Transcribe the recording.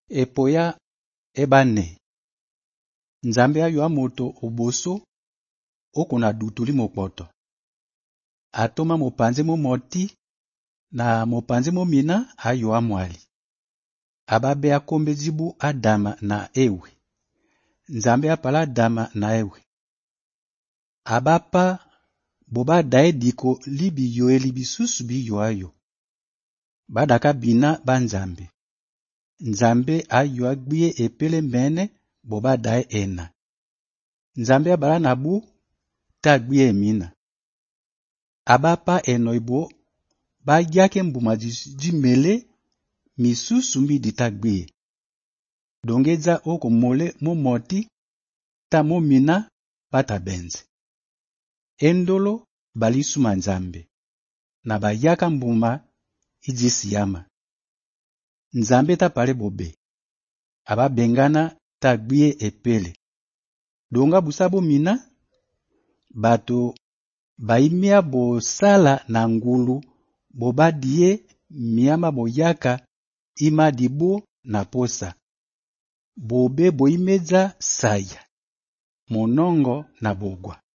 Epoya ebane. Nzambe ayo moto oboso okuna dutuli mopoto. Atoma mopanze mo moti na mopanze mo mina ayo amwali. Ababe akombe zibu Adama na ewe. Nzambe apala Adama na ewe. Abapa boba dae diko libi yoe libisusu biyo ayo. Badaka bina banzambe. Nzambe ayo agbie epele mene boba dae ena. Nzambe abala nabu tagbie emina. Abapa enoibo ba yake mbuma jimele misusu mbidi tagbie. Dongeza oko mole mo moti ta mo mina bata benze. Endolo balisuma nzambe na bayaka mbuma ijisiyama. Nzambe tapale bobe. Ababengana tagbie epele. Donga busabo mina bato baimia bo sala na ngulu bobadie miama boyaka imadibu na posa. Bobe boimeza saya monongo na bogwa.